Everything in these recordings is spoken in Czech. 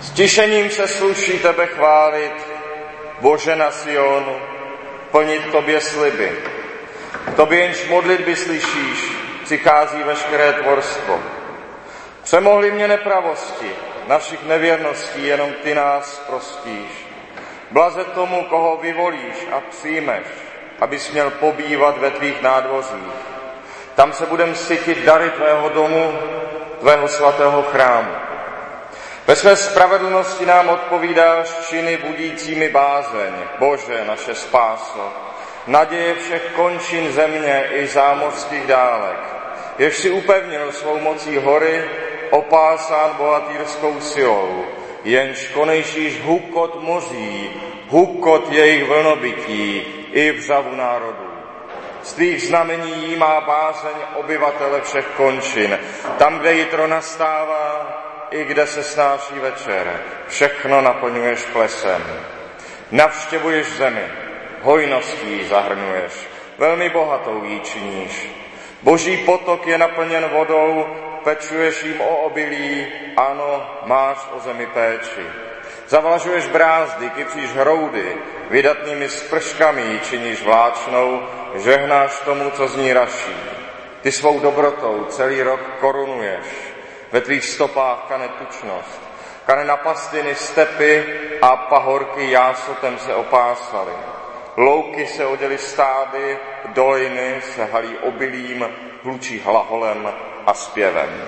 S tišením se sluší tebe chválit, Bože na Sionu, plnit tobě sliby. Tobě jenž modlitby slyšíš, přichází veškeré tvorstvo. Přemohli mě nepravosti, našich nevěrností, jenom ty nás prostíš. Blaze tomu, koho vyvolíš a přijmeš, abys měl pobývat ve tvých nádvořích. Tam se budem sytit dary tvého domu, tvého svatého chrámu. Ve své spravedlnosti nám odpovídáš činy budícími bázeň, Bože, naše spáso, naděje všech končin země i zámořských dálek, jež si upevnil svou mocí hory, opásán bohatýrskou silou, jenž konejšíš hukot moří, hukot jejich vlnobytí i vřavu národů. Z tvých znamení jí má bázeň obyvatele všech končin, tam, kde jitro nastává, i kde se snáší večer, všechno naplňuješ plesem. Navštěvuješ zemi, hojností zahrnuješ, velmi bohatou jí činíš. Boží potok je naplněn vodou, pečuješ jim o obilí, ano, máš o zemi péči. Zavlažuješ brázdy, kypříš hroudy, vydatnými sprškami ji činíš vláčnou, žehnáš tomu, co z ní raší. Ty svou dobrotou celý rok korunuješ, ve tvých stopách kane tučnost, kane na pastiny stepy a pahorky jásotem se opásaly. Louky se oděly stády, doliny se halí obilím, hlučí hlaholem a zpěvem.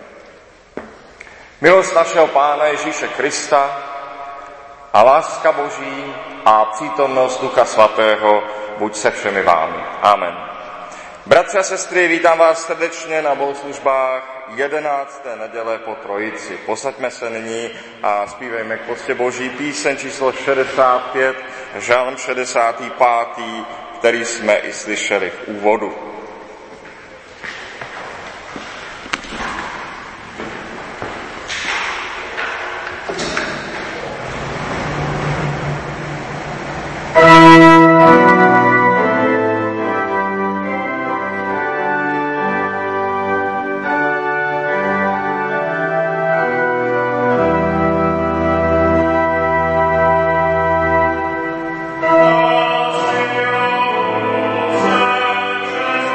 Milost našeho Pána Ježíše Krista a láska Boží a přítomnost Ducha Svatého buď se všemi vámi. Amen. Bratři a sestry, vítám vás srdečně na bohoslužbách 11. neděle po Trojici. Posaďme se nyní a zpívejme k poctě Boží píseň číslo 65, žalm 65., který jsme i slyšeli v úvodu. Amen.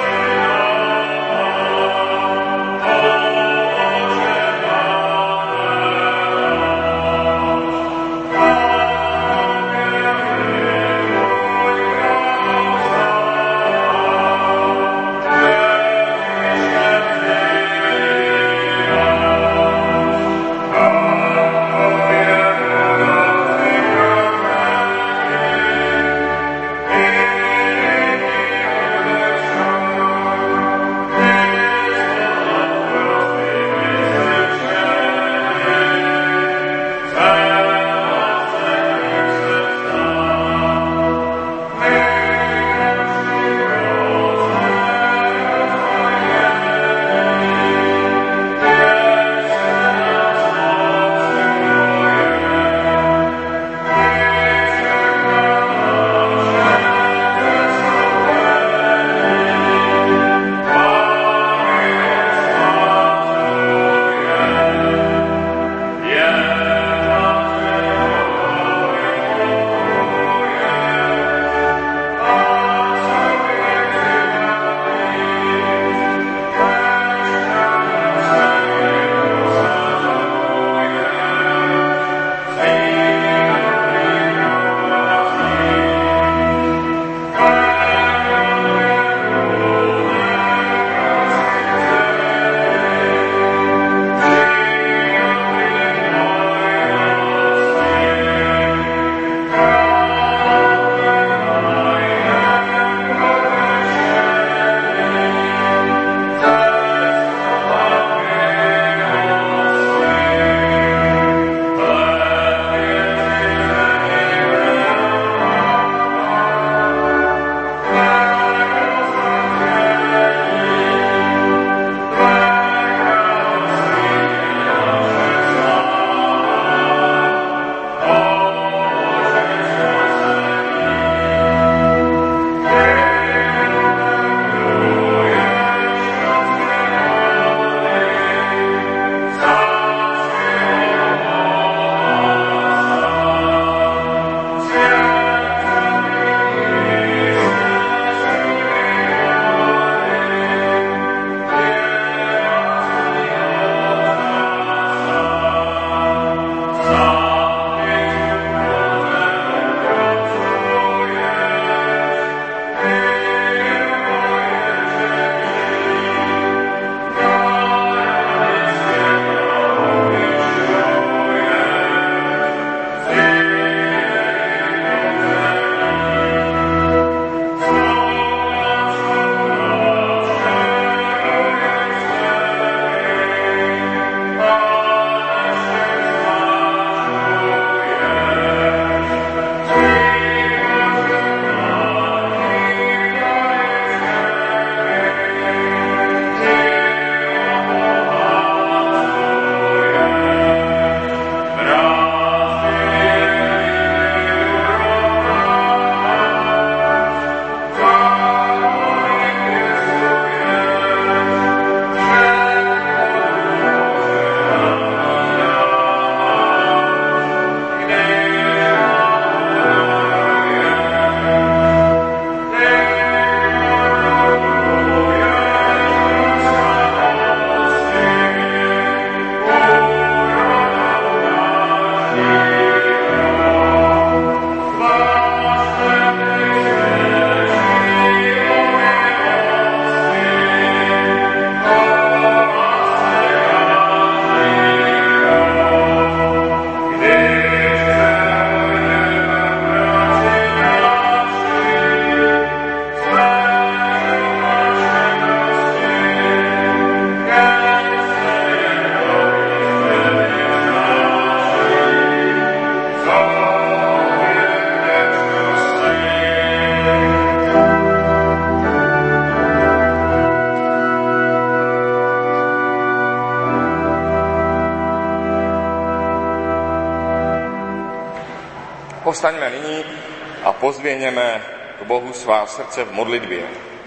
Povstaňme nyní a pozdvihněme k Bohu svá srdce v modlitbě.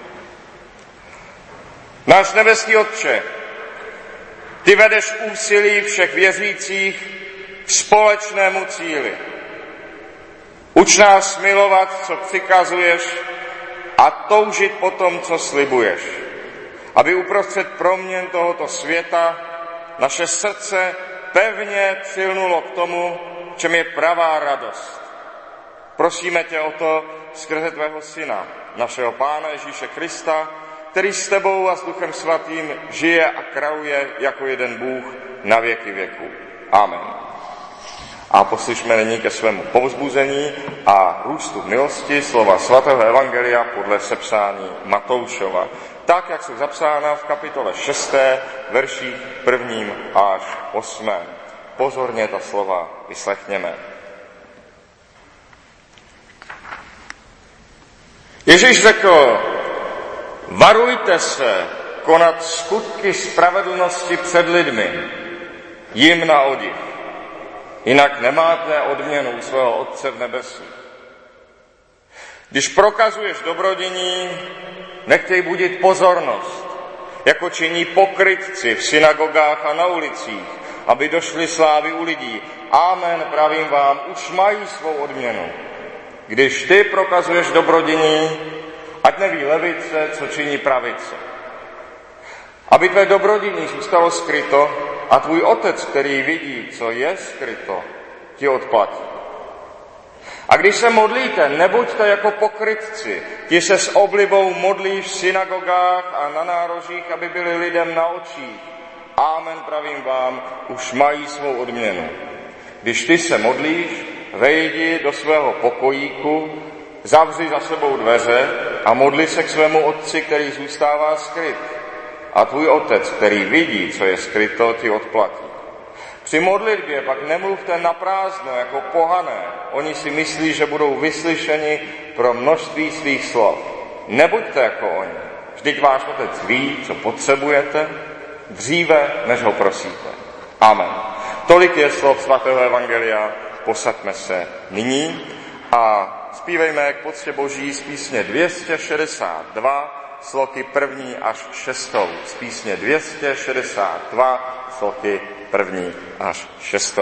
Náš nebeský Otče, ty vedeš úsilí všech věřících k společnému cíli. Uč nás milovat, co přikazuješ, a toužit po tom, co slibuješ, aby uprostřed proměn tohoto světa naše srdce pevně přilnulo k tomu, v čem je pravá radost. Prosíme tě o to skrze tvého Syna, našeho Pána Ježíše Krista, který s tebou a s Duchem Svatým žije a králuje jako jeden Bůh na věky věků. Amen. A poslyšme nyní ke svému povzbuzení a růstu v milosti slova svatého evangelia podle sepsání Matoušova, tak, jak jsou zapsána v kapitole 6, verších 1. až 8. Pozorně ta slova vyslechněme. Ježíš řekl: varujte se konat skutky spravedlnosti před lidmi, jim na odiv. Jinak nemáte odměnu svého Otce v nebesích. Když prokazuješ dobrodiní, nechtěj budit pozornost, jako činí pokrytci v synagogách a na ulicích, aby došly slávy u lidí. Amen, pravím vám, už mají svou odměnu. Když ty prokazuješ dobrodiní, ať neví levice, co činí pravice. Aby tvé dobrodiní zůstalo skryto, a tvůj Otec, který vidí, co je skryto, ti odplatí. A když se modlíte, nebuďte jako pokrytci, ti se s oblibou modlí v synagogách a na nárožích, aby byli lidem na očích. Amen, pravím vám, už mají svou odměnu. Když ty se modlíš, vejdi do svého pokojíku, zavři za sebou dveře a modli se k svému Otci, který zůstává skryt. A tvůj Otec, který vidí, co je skryto, ti odplatí. Při modlitbě pak nemluvte naprázdno jako pohané. Oni si myslí, že budou vyslyšeni pro množství svých slov. Nebuďte jako oni. Vždyť váš Otec ví, co potřebujete, dříve, než ho prosíte. Amen. Tolik je slov svatého evangelia. Posaďme se nyní a zpívejme k poctě Boží z písně 262, sloky 1. až 6. Z písně 262, sloky 1. až 6.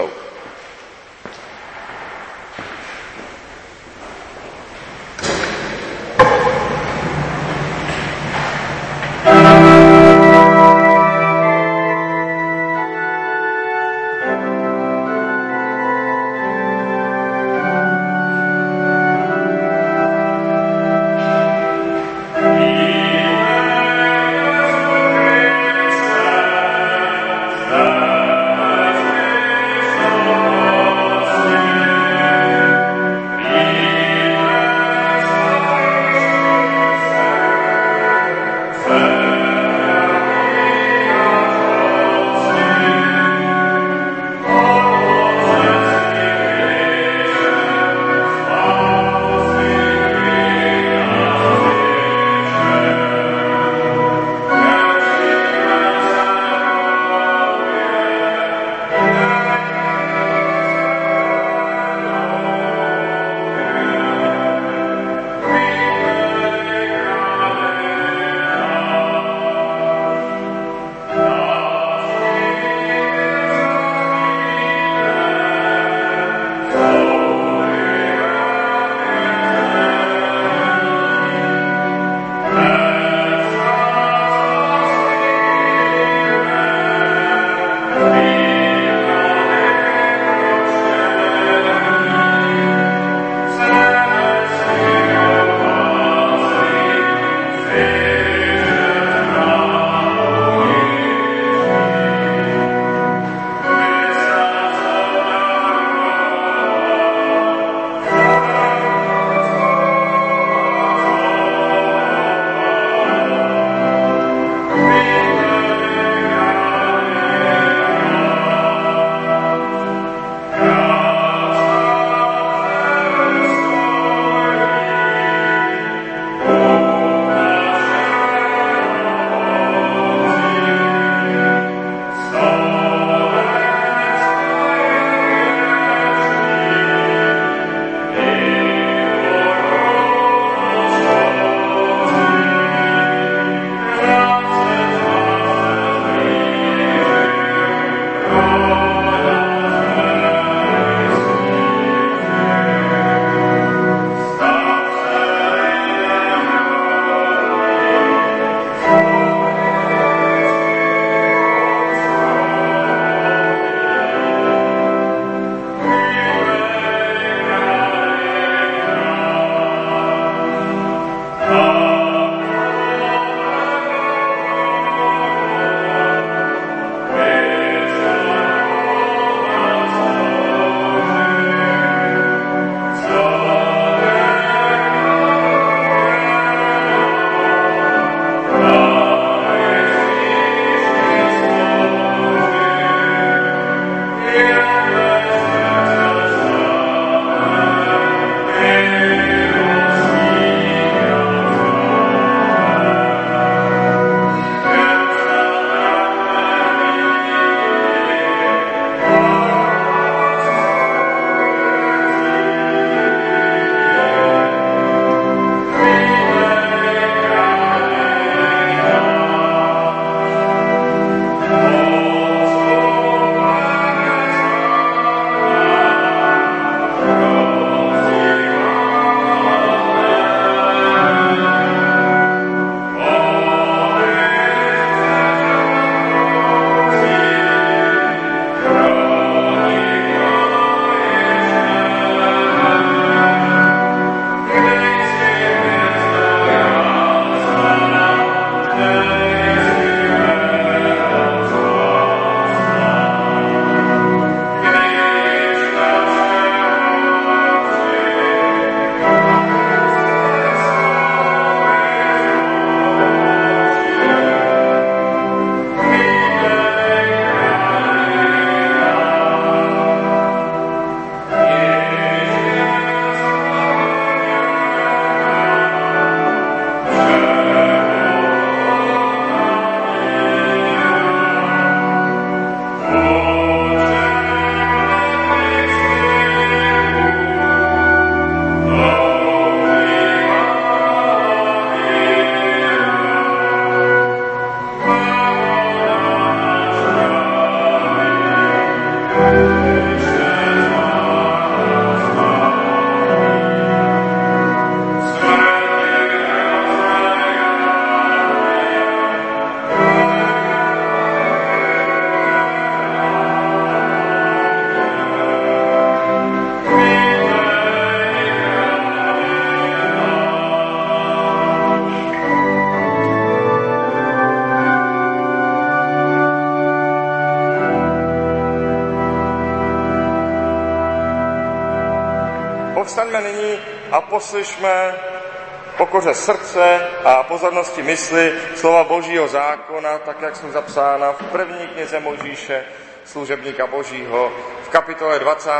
povstaňme nyní a poslyšme pokoře srdce a pozornosti mysli slova Božího zákona, tak jak jsou zapsána v první knize Mojžíše, služebníka Božího, v kapitole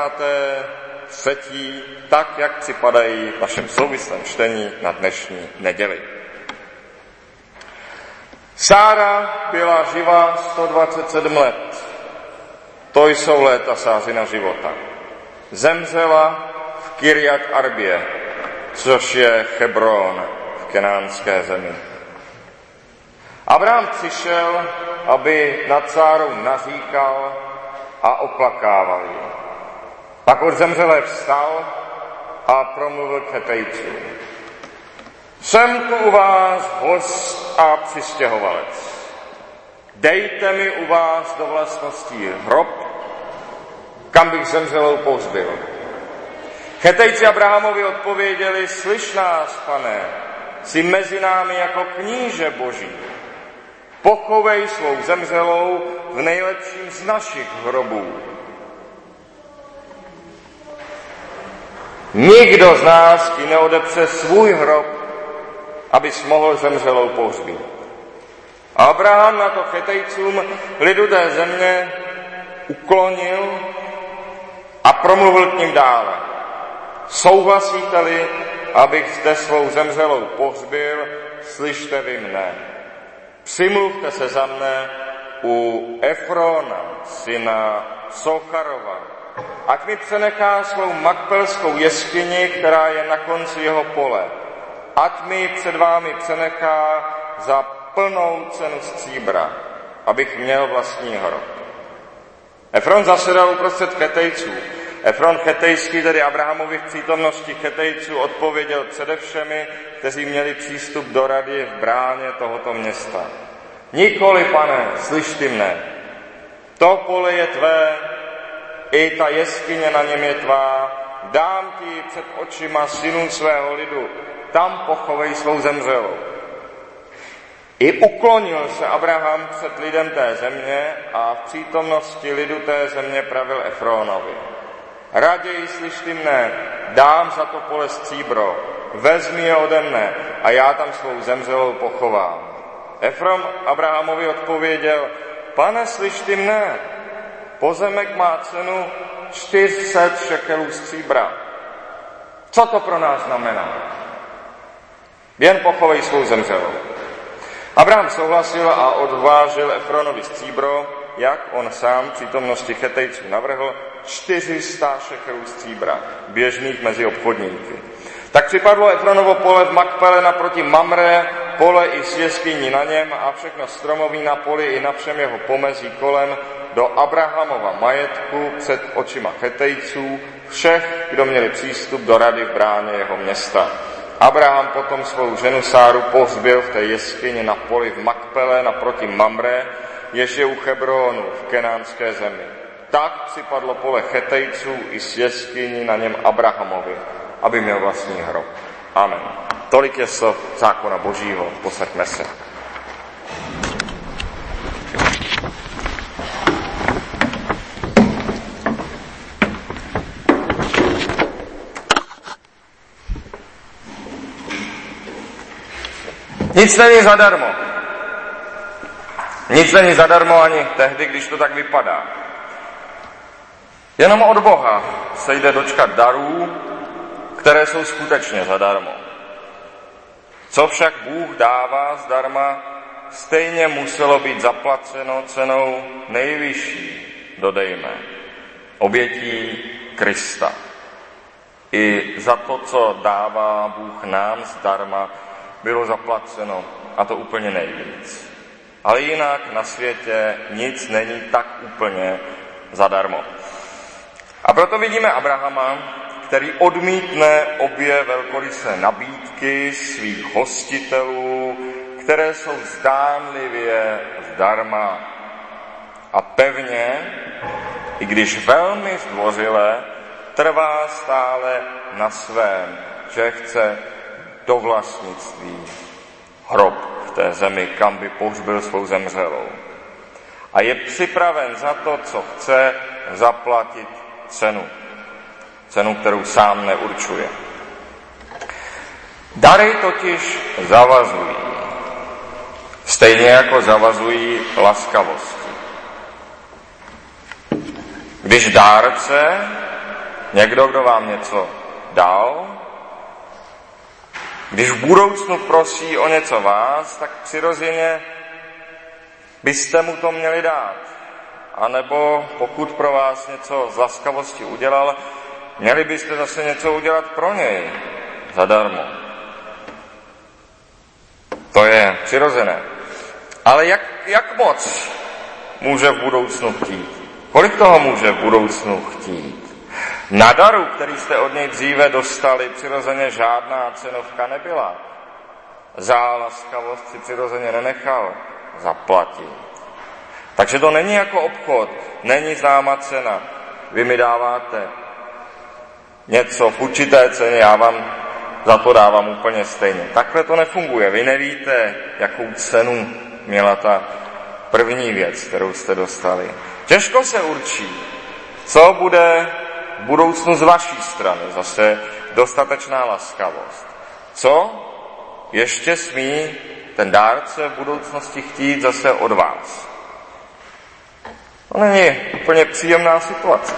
23, tak jak připadají v našem souvislém čtení na dnešní neděli. Sára byla živa 127 let. To jsou léta Sářina života. Zemřela v Kirjat Arbě, což je Hebron v kenánské zemi. Abraham přišel, aby nad Sárou naříkal a oplakával ji. Pak od zemřelé vstal a promluvil k Hetejcům. Jsem tu u vás host a přistěhovalec. Dejte mi u vás do vlastností hrob, kam bych zemřelou pohřbil. Hetejci Abrahamovi odpověděli, slyš nás, pane, jsi mezi námi jako kníže Boží. Pochovej svou zemřelou v nejlepším z našich hrobů. Nikdo z nás ti neodepře svůj hrob, abys mohl zemřelou pohřbít. Abraham na to Chetejcům, lidu té země, uklonil a promluvil k ním dále. Souhlasíte-li, abych zde svou zemřelou pohřbil, slyšte vy mne. Přimluvte se za mne u Efrona, syna Socharova, ať mi přenechá svou makpelskou jeskyni, která je na konci jeho pole. Ať mi před vámi přenechá za plnou cenu stříbra, abych měl vlastní hrob. Efron zasedal uprostřed Chetejců. Efron Chetejský, tedy Abrahamovi v přítomnosti Chetejců, odpověděl přede všemi, kteří měli přístup do rady v bráně tohoto města. Nikoli, pane, slyš ty mne. To pole je tvé, i ta jeskyně na něm je tvá. Dám ti před očima synů svého lidu, tam pochovej svou zemřelou. I uklonil se Abraham před lidem té země a v přítomnosti lidu té země pravil Efronovi. Raději slyš ty mne, dám za to pole stříbro, vezmi je ode mne a já tam svou zemřelou pochovám. Efron Abrahamovi odpověděl, pane, slyš ty mne, pozemek má cenu 400 šekelů stříbra. Co to pro nás znamená? Jen pochovej svou zemřelou. Abraham souhlasil a odvážil Efronovi stříbro, jak on sám v přítomnosti Chetejců navrhl, 400 šekelů stříbra, běžných mezi obchodníky. Tak připadlo Efronovo pole v Makpele naproti Mamre, pole i s jeskyní na něm a všechno stromoví na poli i na všem jeho pomezí kolem do Abrahamova majetku před očima Chetejců, všech, kdo měli přístup do rady v bráně jeho města. Abraham potom svou ženu Sáru pohřbil v té jeskyni na poli v Makpele naproti Mamre, jež je u Hebronu v kenánské zemi. Tak připadlo pole Chetejců i s jeskyní na něm Abrahamovi, aby měl vlastní hrob. Amen. Tolik je slov zákona Božího, posaďme se. Nic není zadarmo. Nic není zadarmo ani tehdy, když to tak vypadá. Jenom od Boha se jde dočkat darů, které jsou skutečně zadarmo. Co však Bůh dává zdarma, stejně muselo být zaplaceno cenou nejvyšší, dodejme, obětí Krista. I za to, co dává Bůh nám zdarma, bylo zaplaceno, a to úplně nejvíc. Ale jinak na světě nic není tak úplně zadarmo. A proto vidíme Abrahama, který odmítne obě velkorysé nabídky svých hostitelů, které jsou zdánlivě zdarma. A pevně, i když velmi zdvořile, trvá stále na svém, že chce do vlastnictví hrob v té zemi, kam by pohřbil svou zemřelou. A je připraven za to, co chce, zaplatit cenu. cenu, kterou sám neurčuje. Dary totiž zavazují, stejně jako zavazují laskavosti. Když dárce, někdo, kdo vám něco dal, když v budoucnu prosí o něco vás, tak přirozeně byste mu to měli dát. A nebo pokud pro vás něco z laskavosti udělal, měli byste zase něco udělat pro něj zadarmo. To je přirozené. Ale jak moc může v budoucnu chtít? Kolik toho může v budoucnu chtít? Na daru, který jste od něj dříve dostali, přirozeně žádná cenovka nebyla. Za laskavost si přirozeně nenechal zaplatit. Takže to není jako obchod, není známa cena. Vy mi dáváte něco v určité ceně, já vám za to dávám úplně stejně. Takhle to nefunguje. Vy nevíte, jakou cenu měla ta první věc, kterou jste dostali. Těžko se určí, co bude v budoucnu z vaší strany. Zase dostatečná laskavost. Co ještě smí ten dárce v budoucnosti chtít zase od vás? To není úplně příjemná situace.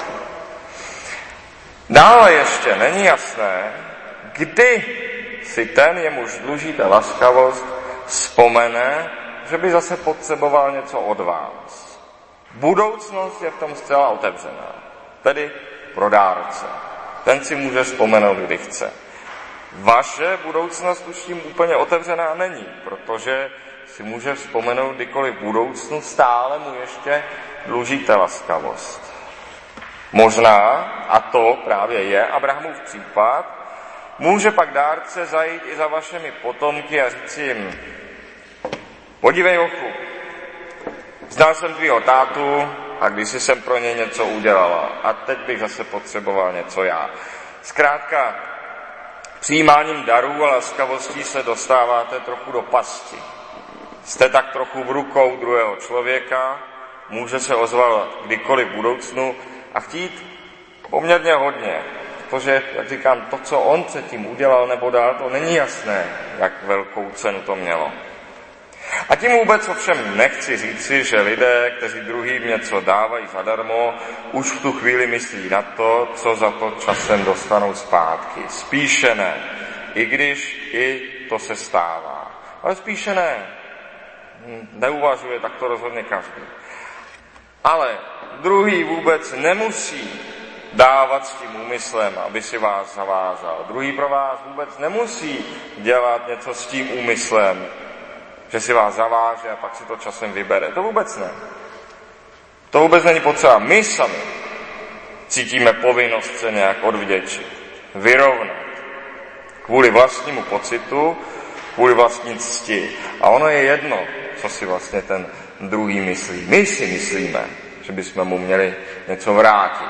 Dále ještě není jasné, kdy si ten, jemuž dlužíte laskavost, vzpomene, že by zase potřeboval něco od vás. Budoucnost je v tom zcela otevřená, tedy pro dárce. Ten si může vzpomenout, kdy chce. Vaše budoucnost už tím úplně otevřená není, protože si může vzpomenout kdykoliv v budoucnu, stále mu ještě dlužíte laskavost. Možná, a to právě je Abrahamův případ, může pak dárce zajít i za vašimi potomky a říct jim: podívej, hochu, znal jsem tvýho tátu a kdysi jsem pro něj něco udělala a teď bych zase potřeboval něco já. Zkrátka, přijímáním darů a laskavostí se dostáváte trochu do pasti. Jste tak trochu v rukou druhého člověka, může se ozvat kdykoliv v budoucnu a chtít poměrně hodně. Protože, jak říkám, to, co on předtím udělal nebo dal, to není jasné, jak velkou cenu to mělo. A tím vůbec ovšem nechci říci, že lidé, kteří druhým něco dávají zadarmo, už v tu chvíli myslí na to, co za to časem dostanou zpátky. Spíše ne, i když i to se stává. Ale spíše ne. Neuvažuje tak to rozhodně každý. Ale druhý vůbec nemusí dávat s tím úmyslem, aby si vás zavázal. Druhý pro vás vůbec nemusí dělat něco s tím úmyslem, že si vás zaváže a pak si to časem vybere. To vůbec ne. To vůbec není potřeba. My sami cítíme povinnost se nějak odvděčit, vyrovnat. Kvůli vlastnímu pocitu, kvůli vlastní cti. A ono je jedno, co si vlastně ten druhý myslí. My si myslíme, že bychom mu měli něco vrátit.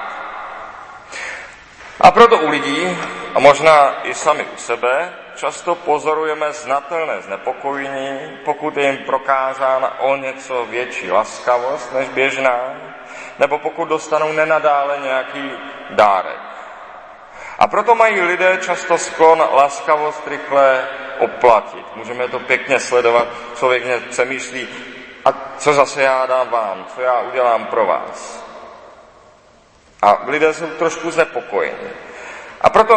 A proto u lidí, a možná i sami u sebe, často pozorujeme znatelné znepokojení, pokud je jim prokázána o něco větší laskavost než běžná, nebo pokud dostanou nenadále nějaký dárek. A proto mají lidé často sklon laskavost rychle oplatit. Můžeme to pěkně sledovat, člověk přemýšlí, a co zase já dám vám, co já udělám pro vás. A lidé jsou trošku znepokojeni. A proto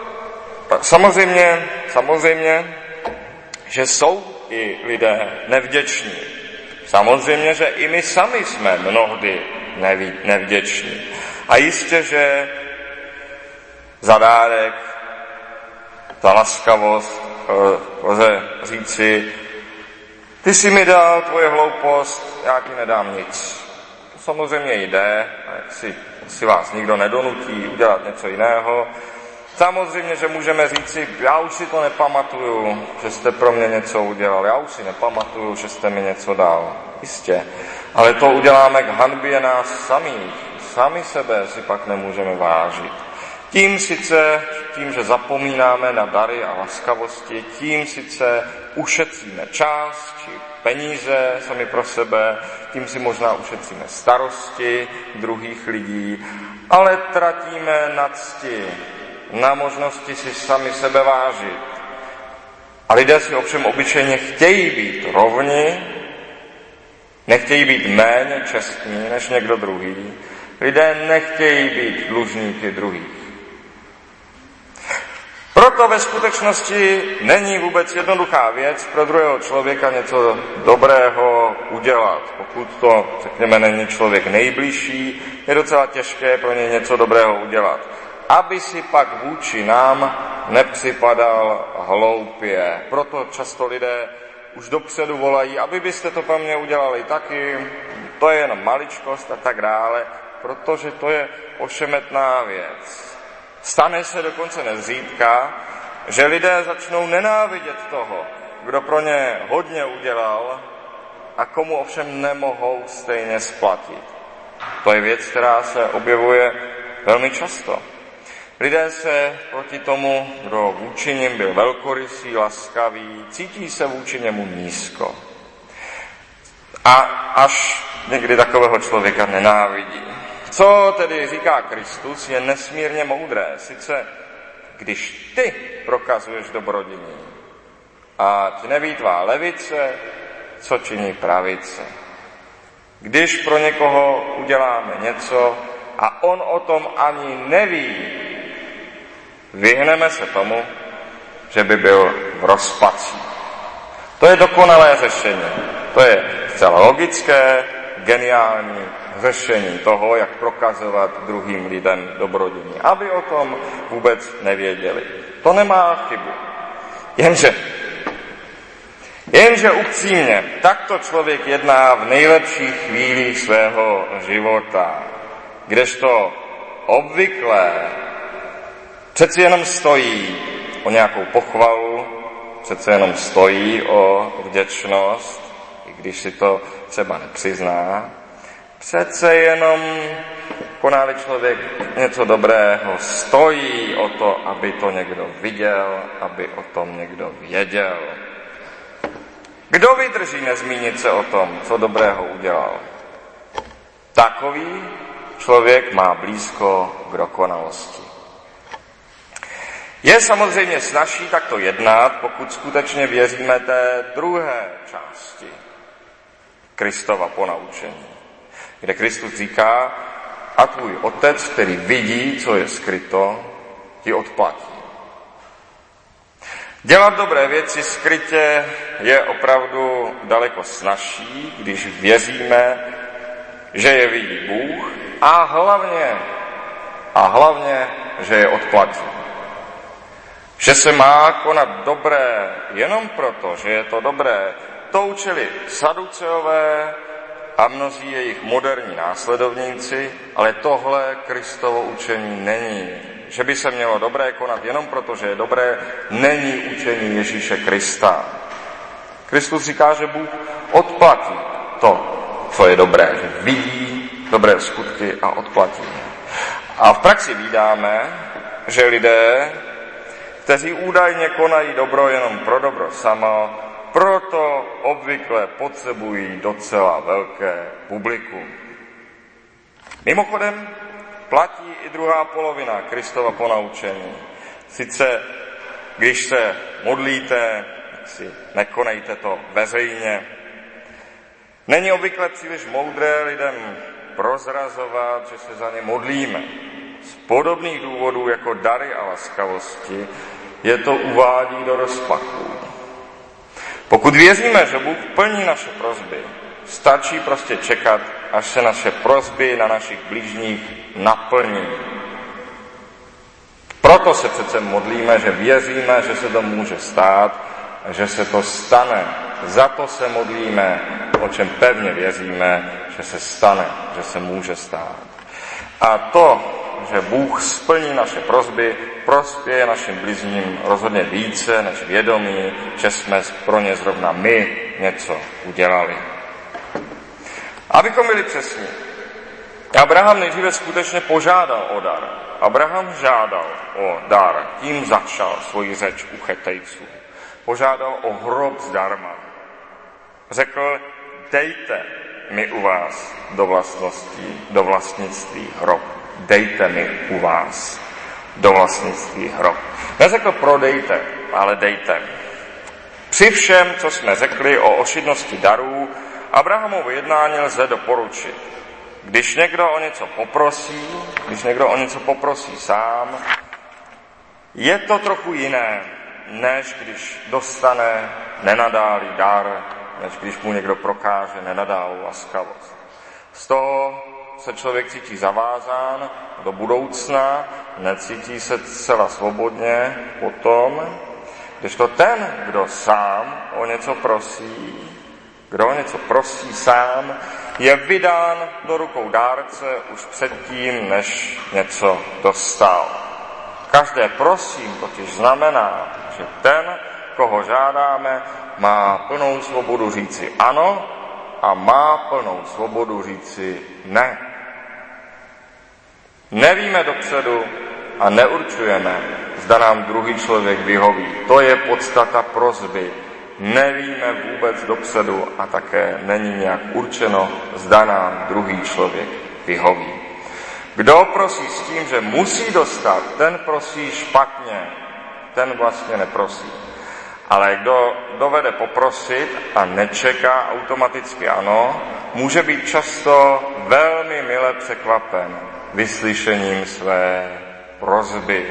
samozřejmě, že jsou i lidé nevděční. Samozřejmě, že i my sami jsme mnohdy nevděční. A jistě, že za dárek, za laskavost lze říci: ty jsi mi dal tvoje hloupost, já ti nedám nic. To samozřejmě jde, si vás nikdo nedonutí udělat něco jiného. Samozřejmě, že můžeme říci: já už si to nepamatuju, že jste pro mě něco udělal, já už si nepamatuju, že jste mi něco dal. Jistě, ale to uděláme k hanbě nás samých. Sami sebe si pak nemůžeme vážit. Tím, že zapomínáme na dary a laskavosti, tím sice ušetříme čas či peníze sami pro sebe, tím si možná ušetříme starosti druhých lidí, ale tratíme na cti, na možnosti si sami sebe vážit. A lidé si ovšem obyčejně chtějí být rovni, nechtějí být méně čestní než někdo druhý. Lidé nechtějí být dlužníky druhých. Proto ve skutečnosti není vůbec jednoduchá věc pro druhého člověka něco dobrého udělat. Pokud to, řekněme, není člověk nejbližší, je docela těžké pro něj něco dobrého udělat. Aby si pak vůči nám nepřipadal hloupě. Proto často lidé už dopředu volají, aby byste to pro mě udělali taky, to je jenom maličkost a tak dále, protože to je ošemetná věc. Stane se dokonce nezřídka, že lidé začnou nenávidět toho, kdo pro ně hodně udělal a komu ovšem nemohou stejně splatit. To je věc, která se objevuje velmi často. Lidé se proti tomu, kdo vůči nim byl velkorysý, laskavý, cítí se vůči němu nízko. A až někdy takového člověka nenávidí. Co tedy říká Kristus, je nesmírně moudré. Sice, když ty prokazuješ dobrodiní a ti neví tvá levice, co činí pravice. Když pro někoho uděláme něco a on o tom ani neví, vyhneme se tomu, že by byl v rozpacích. To je dokonalé řešení. To je zcela logické, geniální řešení toho, jak prokazovat druhým lidem dobrodiní, aby o tom vůbec nevěděli. To nemá chybu. Jenže upřímně, takto člověk jedná v nejlepších chvílích svého života, kdežto obvykle přeci jenom stojí o nějakou pochvalu, přece jenom stojí o vděčnost, i když si to třeba nepřizná. Přece jenom koná-li člověk něco dobrého, stojí o to, aby to někdo viděl, aby o tom někdo věděl. Kdo vydrží nezmínit se o tom, co dobrého udělal? Takový člověk má blízko k dokonalosti. Je samozřejmě snazší takto jednat, pokud skutečně věříme té druhé části Kristova ponaučení, kde Kristus říká, a tvůj otec, který vidí, co je skryto, ti odplatí. Dělat dobré věci skrytě je opravdu daleko snazší, když věříme, že je vidí Bůh a hlavně, že je odplatí. Že se má konat dobré jenom proto, že je to dobré, to učili saduceové a mnozí jejich moderní následovníci, ale tohle Kristovo učení není. Že by se mělo dobré konat jenom proto, že je dobré, není učení Ježíše Krista. Kristus říká, že Bůh odplatí to, co je dobré, že vidí dobré skutky a odplatí. A v praxi vídáme, že lidé, kteří údajně konají dobro jenom pro dobro samo, proto obvykle potřebují docela velké publikum. Mimochodem, platí i druhá polovina Kristova ponaučení. Sice, když se modlíte, tak si nekonejte to veřejně. Není obvykle příliš moudré lidem prozrazovat, že se za ně modlíme. Z podobných důvodů jako dary a laskavosti je to uvádí do rozpaků. Pokud věříme, že Bůh plní naše prosby, stačí prostě čekat, až se naše prosby na našich blížních naplní. Proto se přece modlíme, že věříme, že se to může stát, že se to stane. Za to se modlíme, o čem pevně věříme, že se stane, že se může stát. A to, že Bůh splní naše prosby, prospěje našim bližním rozhodně více než vědomí, že jsme pro ně zrovna my něco udělali. Abychom byli přesní, Abraham nejdříve skutečně požádal o dar. Abraham žádal o dar, tím začal svoji řeč u Chetejců. Požádal o hrob zdarma. Řekl, dejte mi u vás do vlastnictví hrob. Dejte mi u vás do vlastnictví hrob. Neřekl prodejte, ale dejte. Při všem, co jsme řekli o ošidnosti darů, Abrahamovo jednání lze doporučit. Když někdo o něco poprosí sám, je to trochu jiné, než když dostane nenadálý dar, než když mu někdo prokáže nenadálou laskavost. Z toho se člověk cítí zavázán do budoucna, necítí se zcela svobodně potom, kdežto ten, kdo sám o něco prosí sám, je vydán do rukou dárce už předtím, než něco dostal. Každé prosím totiž znamená, že ten, koho žádáme, má plnou svobodu říci ano a má plnou svobodu říci ne. Nevíme dopředu a neurčujeme, zda nám druhý člověk vyhoví. To je podstata prosby. Nevíme vůbec dopředu a také není nějak určeno, zda nám druhý člověk vyhoví. Kdo prosí s tím, že musí dostat, ten prosí špatně, ten vlastně neprosí. Ale kdo dovede poprosit a nečeká automaticky ano, může být často velmi mile překvapen vyslyšením své prosby.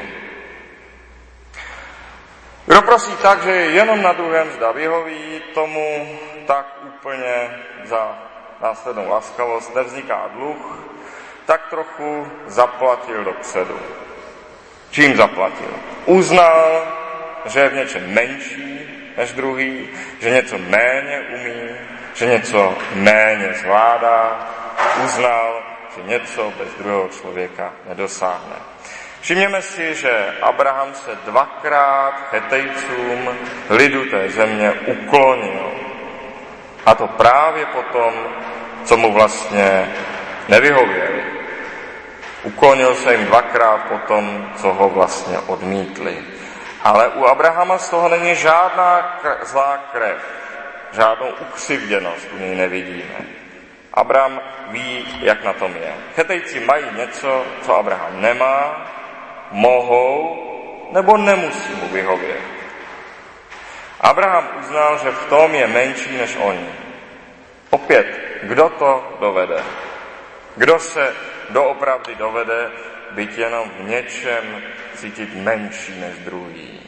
Kdo prosí tak, že jenom na druhém zda vyhoví, tomu tak úplně za následnou laskavost nevzniká dluh, tak trochu zaplatil dopředu. Čím zaplatil? Uznal, že je v něčem menší než druhý, že něco méně umí, že něco méně zvládá, uznal, že něco bez druhého člověka nedosáhne. Všimněme si, že Abraham se dvakrát Chetejcům, lidu té země, uklonil. A to právě potom, co mu vlastně nevyhověli. Uklonil se jim dvakrát potom, co ho vlastně odmítli. Ale u Abrahama z toho není žádná zlá krev, žádnou ukřivděnost u něj nevidíme. Abraham ví, jak na tom je. Chetejci mají něco, co Abraham nemá, mohou nebo nemusí mu vyhovět. Abraham uznal, že v tom je menší než oni. Opět, kdo to dovede? Kdo se doopravdy dovede být jenom v něčem cítit menší než druhý?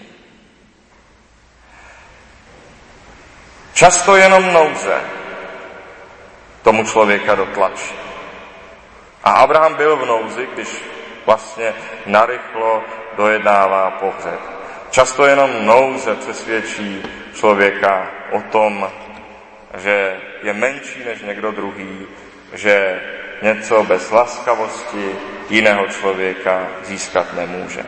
Často jenom nouze tomu člověka dotlačí. A Abraham byl v nouzi, když vlastně narychlo dojednává pohřeb. Často jenom nouze přesvědčí člověka o tom, že je menší než někdo druhý, že něco bez laskavosti jiného člověka získat nemůže.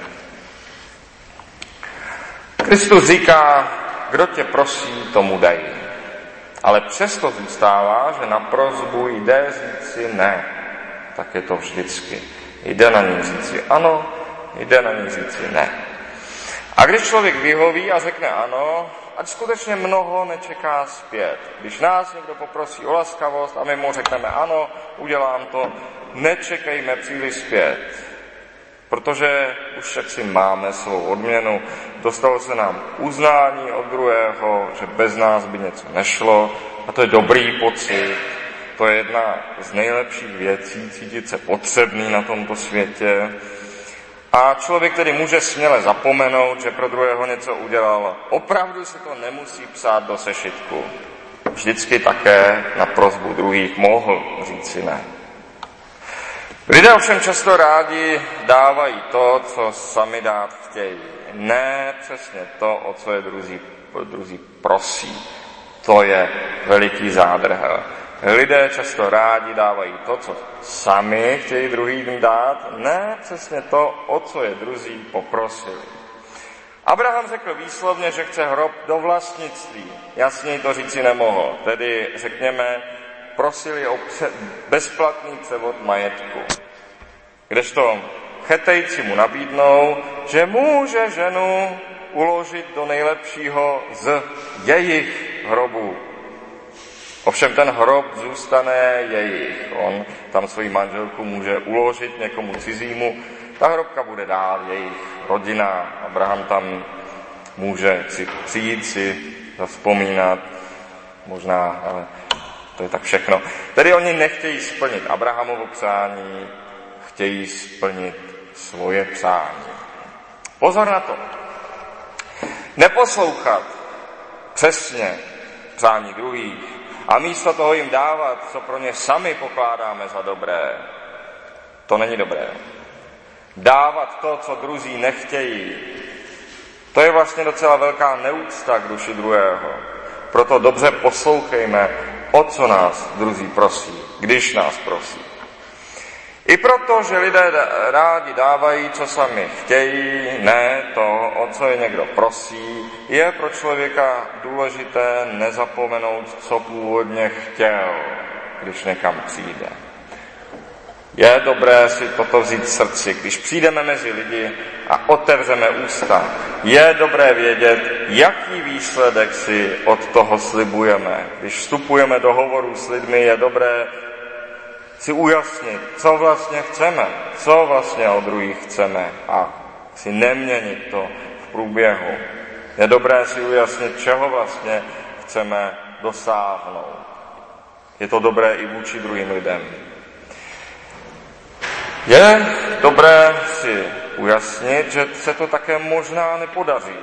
Kristus říká, kdo tě prosí, tomu dej. Ale přesto zůstává, že na prosbu jde říci ne. Tak je to vždycky. Jde na ní říci ano, jde na ní říci ne. A když člověk vyhoví a řekne ano, ať skutečně mnoho nečeká zpět. Když nás někdo poprosí o laskavost a my mu řekneme ano, udělám to, nečekejme příliš zpět. Protože už však si máme svou odměnu, dostalo se nám uznání od druhého, že bez nás by něco nešlo a to je dobrý pocit. To je jedna z nejlepších věcí, cítit se potřebný na tomto světě. A člověk tedy může směle zapomenout, že pro druhého něco udělal. Opravdu se to nemusí psát do sešitku. Vždycky také na prosbu druhých mohl říci ne. Lidé ovšem často rádi dávají to, co sami dát chtějí. Ne přesně to, o co je druzí prosí. To je veliký zádrhel. Lidé často rádi dávají to, co sami chtějí druhým dát, ne přesně to, o co je druzí poprosili. Abraham řekl výslovně, že chce hrob do vlastnictví. Jasněji to říci nemohl. Tedy, řekněme, prosili o bezplatný převod majetku. Kdežto Chetejci mu nabídnou, že může ženu uložit do nejlepšího z jejich hrobů. Ovšem ten hrob zůstane jejich. On tam svoji manželku může uložit někomu cizímu. Ta hrobka bude dál jejich rodina. Abraham tam může přijít si zavzpomínat. Možná, ale to je tak všechno. Tedy oni nechtějí splnit Abrahamovo přání, chtějí splnit svoje přání. Pozor na to. Neposlouchat přesně přání druhých a místo toho jim dávat, co pro ně sami pokládáme za dobré, to není dobré. Dávat to, co druzí nechtějí, to je vlastně docela velká neúcta k duši druhého. Proto dobře poslouchejme, o co nás druzí prosí, když nás prosí. I proto, že lidé rádi dávají, co sami chtějí, ne to, o co je někdo prosí, je pro člověka důležité nezapomenout, co původně chtěl, když někam přijde. Je dobré si toto vzít v srdci, když přijdeme mezi lidi a otevřeme ústa. Je dobré vědět, jaký výsledek si od toho slibujeme. Když vstupujeme do hovoru s lidmi, je dobré si ujasnit, co vlastně chceme, co vlastně od druhých chceme a si neměnit to v průběhu. Je dobré si ujasnit, čeho vlastně chceme dosáhnout. Je to dobré i vůči druhým lidem. Je dobré si ujasnit, že se to také možná nepodaří.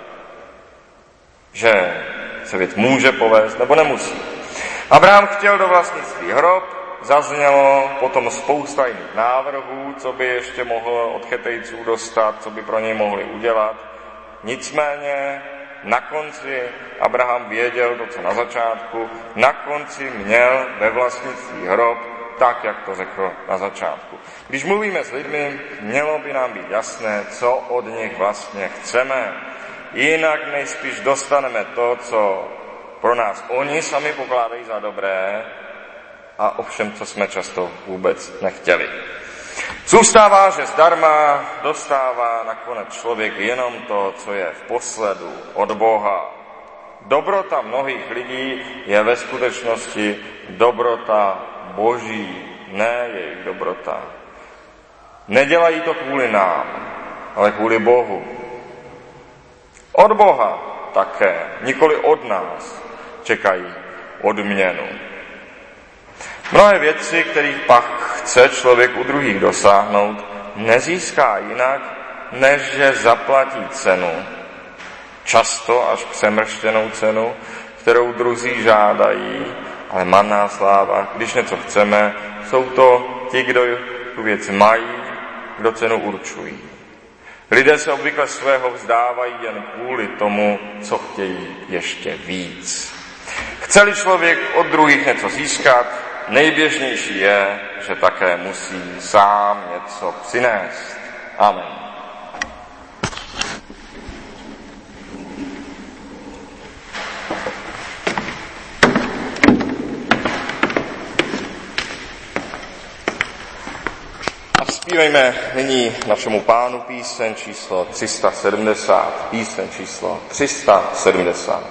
Že se věc může povést nebo nemusí. Abraham chtěl do vlastnictví hrob, zaznělo potom spousta jiných návrhů, co by ještě mohl od Chetejců dostat, co by pro něj mohli udělat. Nicméně na konci Abraham věděl to, co na začátku, na konci měl ve vlastnictví hrob, tak, jak to řekl na začátku. Když mluvíme s lidmi, mělo by nám být jasné, co od nich vlastně chceme. Jinak nejspíš dostaneme to, co pro nás oni sami pokládají za dobré, a ovšem, co jsme často vůbec nechtěli. Zůstává, že zdarma dostává nakonec člověk jenom to, co je v posledu od Boha. Dobrota mnohých lidí je ve skutečnosti dobrota Boží, ne jejich dobrota. Nedělají to kvůli nám, ale kvůli Bohu. Od Boha také, nikoli od nás, čekají odměnu. Mnohé věci, kterých pak chce člověk u druhých dosáhnout, nezíská jinak, než že zaplatí cenu. Často až přemrštěnou cenu, kterou druzí žádají, ale marná sláva. Když něco chceme, jsou to ti, kdo tu věc mají, kdo cenu určují. Lidé se obvykle svého vzdávají jen kvůli tomu, co chtějí ještě víc. Chce-li člověk od druhých něco získat, nejběžnější je, že také musí sám něco přinést. Amen. A zpívejme nyní našemu Pánu píseň číslo 370. Píseň číslo 370.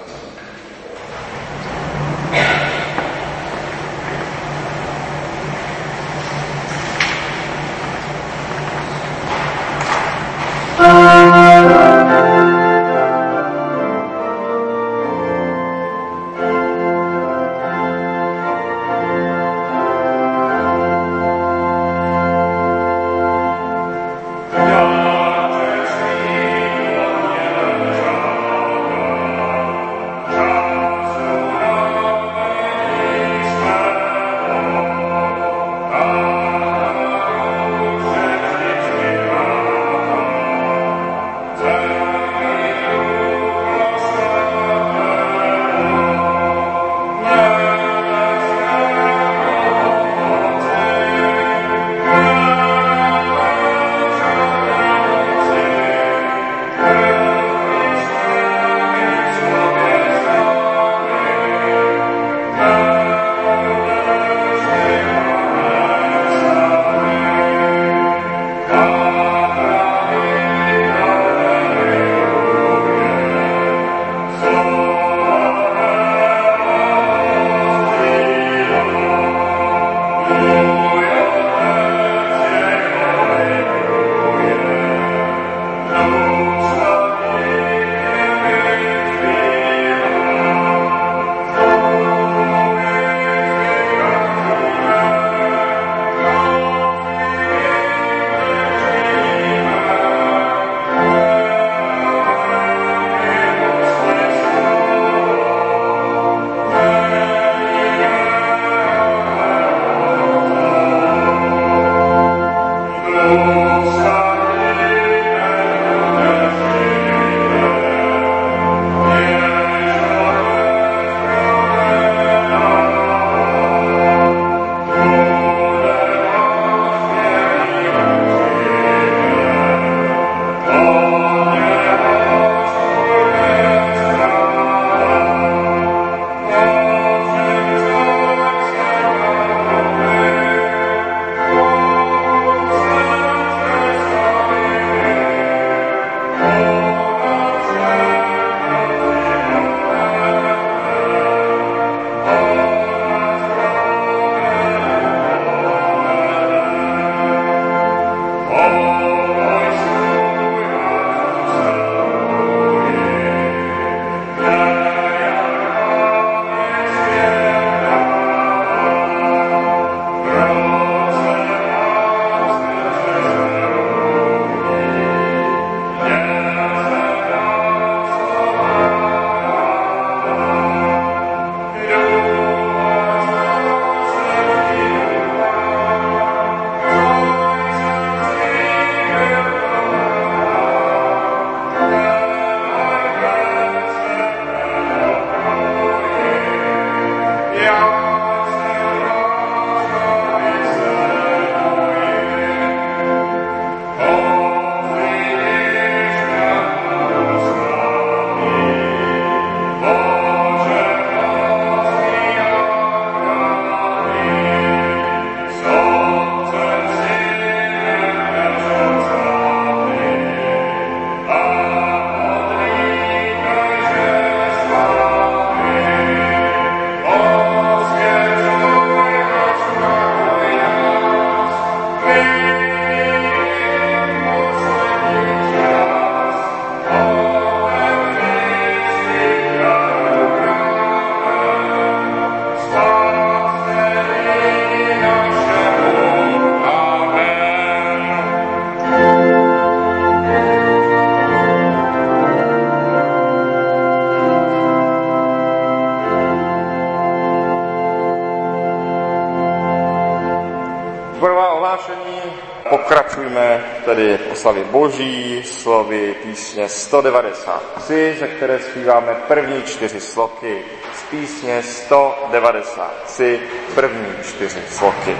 Pokračujme tedy v oslavě Boží slovy písně 193, ze které zpíváme první 4 sloky. Z písně 193 první 4 sloky.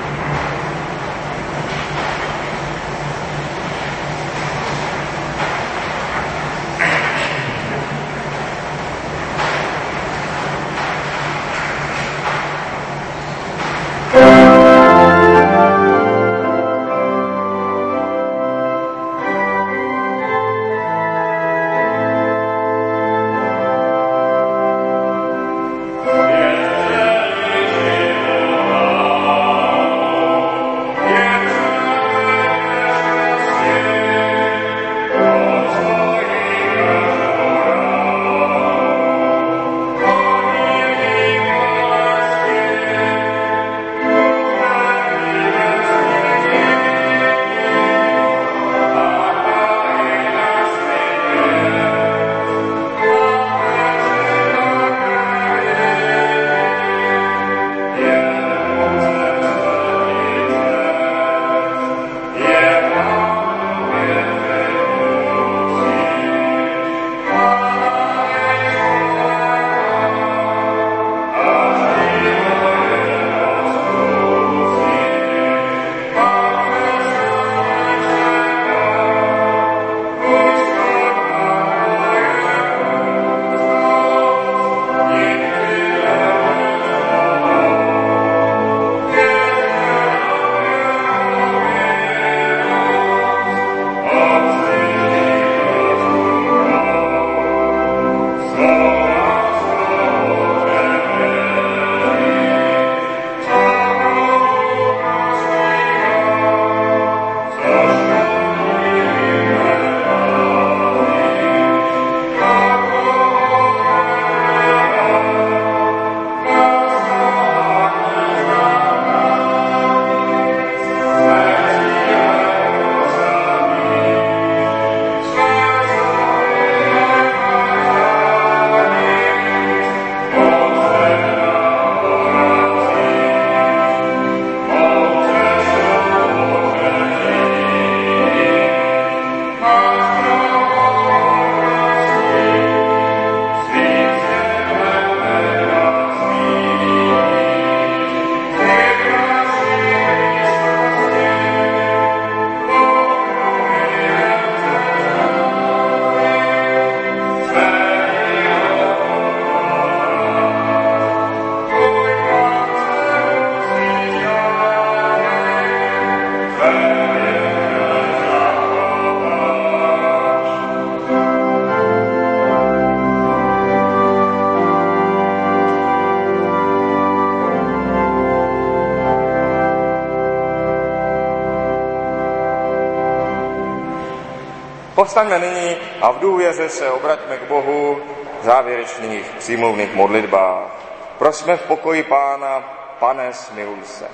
Povstaňme nyní a v důvěře se obraťme k Bohu v závěrečných přímluvných modlitbách. Prosme v pokoji Pána, Pane, smiluj se.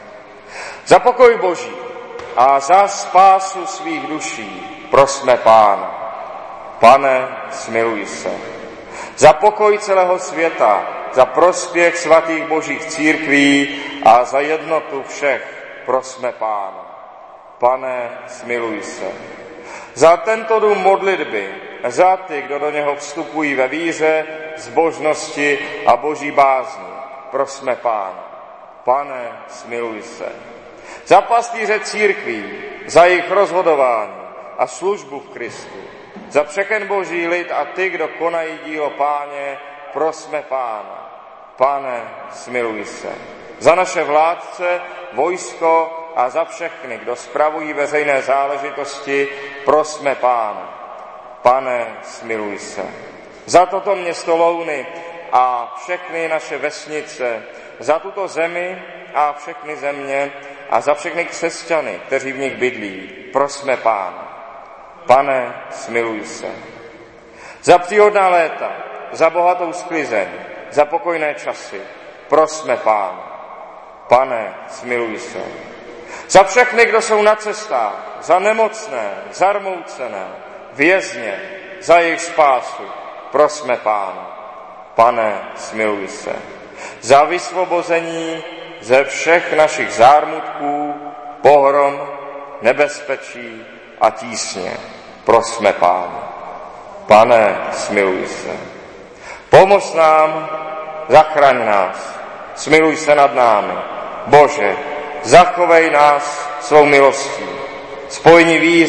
Za pokoj Boží a za spásu svých duší prosme Pána. Pane, smiluj se. Za pokoj celého světa, za prospěch svatých božích církví a za jednotu všech prosme Pána. Pane, smiluj se. Za tento dům modlitby, za ty, kdo do něho vstupují ve víře, zbožnosti a boží bázni, prosme Pána. Pane, smiluj se. Za pastýře církví, za jejich rozhodování a službu v Kristu, za všechen boží lid a ty, kdo konají dílo Páně, prosme Pána. Pane, smiluj se. Za naše vládce, vojsko a za všechny, kdo spravují veřejné záležitosti, prosme Pána. Pane, smiluj se. Za toto město Louny a všechny naše vesnice, za tuto zemi a všechny země a za všechny křesťany, kteří v nich bydlí, prosme Pána. Pane, smiluj se. Za příhodná léta, za bohatou sklizeň, za pokojné časy, prosme Pána. Pane, smiluj se. Za všechny, kdo jsou na cestách, za nemocné, zarmoucené, vězně, za jejich spásu, prosme Pána. Pane, smiluj se. Za vysvobození ze všech našich zármutků, pohrom nebezpečí a tísně. Prosme Pána. Pane, smiluj se. Pomoz nám, zachraň nás, smiluj se nad námi. Bože, zachovej nás svou milostí. Spojení víry